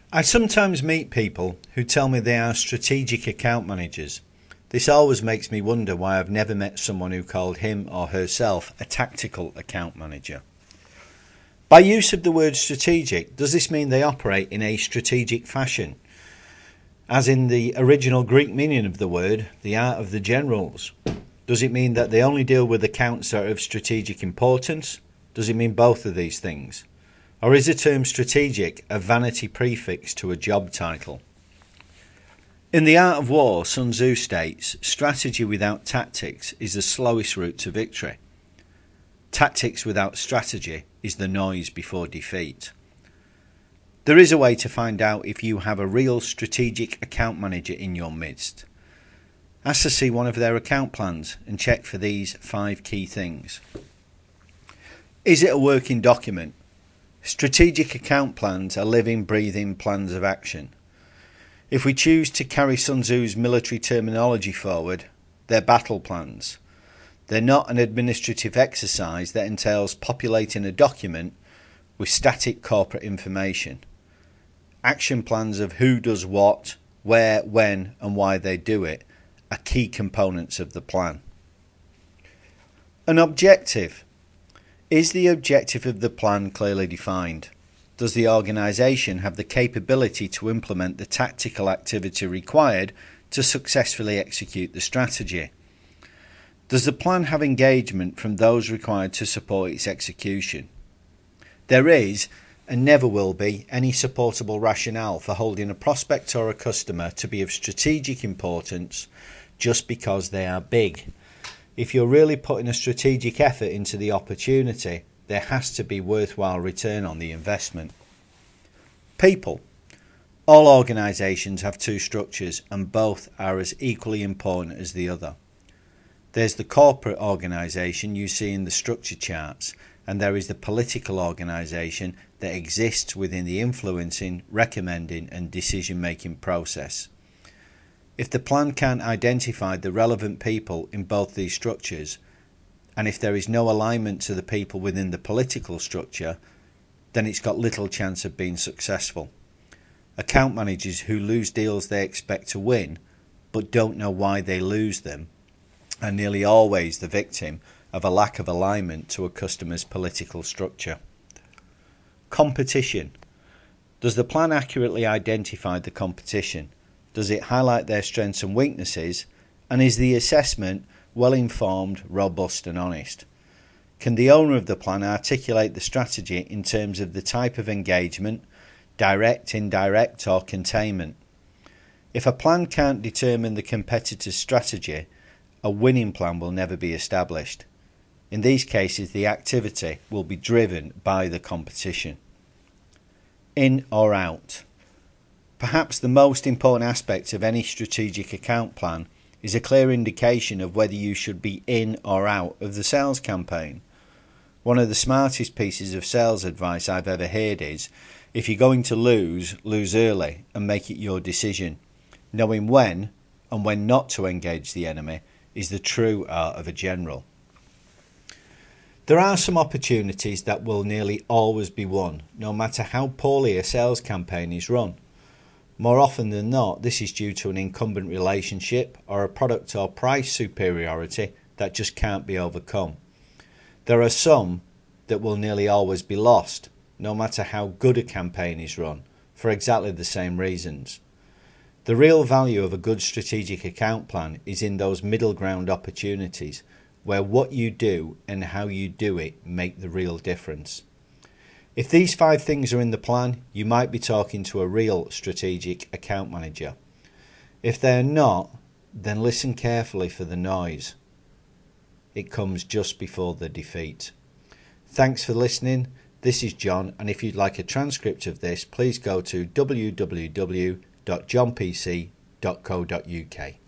I sometimes meet people who tell me they are strategic account managers. This always makes me wonder why I've never met someone who called him or herself a tactical account manager. By use of the word strategic, does this mean they operate in a strategic fashion? As in the original Greek meaning of the word, the art of the generals? Does it mean that they only deal with accounts that are of strategic importance? Does it mean both of these things? Or is the term strategic a vanity prefix to a job title? In The Art of War, Sun Tzu states, strategy without tactics is the slowest route to victory. Tactics without strategy is the noise before defeat. There is a way to find out if you have a real strategic account manager in your midst. Ask to see one of their account plans and check for these 5 key things. Is it a working document? Strategic account plans are living, breathing plans of action. If we choose to carry Sun Tzu's military terminology forward, they're battle plans. They're not an administrative exercise that entails populating a document with static corporate information. Action plans of who does what, where, when and why they do it are key components of the plan. An objective. Is the objective of the plan clearly defined? Does the organisation have the capability to implement the tactical activity required to successfully execute the strategy? Does the plan have engagement from those required to support its execution? There is, and never will be, any supportable rationale for holding a prospect or a customer to be of strategic importance just because they are big. If you're really putting a strategic effort into the opportunity, there has to be worthwhile return on the investment. People. All organisations have 2 structures and both are as equally important as the other. There's the corporate organisation you see in the structure charts, and there is the political organisation that exists within the influencing, recommending and decision-making process. If the plan can't identify the relevant people in both these structures, and if there is no alignment to the people within the political structure, then it's got little chance of being successful. Account managers who lose deals they expect to win, but don't know why they lose them, are nearly always the victim of a lack of alignment to a customer's political structure. Competition. Does the plan accurately identify the competition? Does it highlight their strengths and weaknesses? And is the assessment well informed, robust and honest? Can the owner of the plan articulate the strategy in terms of the type of engagement, direct, indirect or containment? If a plan can't determine the competitor's strategy, a winning plan will never be established. In these cases, the activity will be driven by the competition. In or out. Perhaps the most important aspect of any strategic account plan is a clear indication of whether you should be in or out of the sales campaign. One of the smartest pieces of sales advice I've ever heard is, if you're going to lose, lose early and make it your decision. Knowing when and when not to engage the enemy is the true art of a general. There are some opportunities that will nearly always be won, no matter how poorly a sales campaign is run. More often than not, this is due to an incumbent relationship or a product or price superiority that just can't be overcome. There are some that will nearly always be lost, no matter how good a campaign is run, for exactly the same reasons. The real value of a good strategic account plan is in those middle ground opportunities, where what you do and how you do it make the real difference. If these 5 things are in the plan, you might be talking to a real strategic account manager. If they're not, then listen carefully for the noise. It comes just before the defeat. Thanks for listening. This is John, and if you'd like a transcript of this, please go to www.johnpc.co.uk.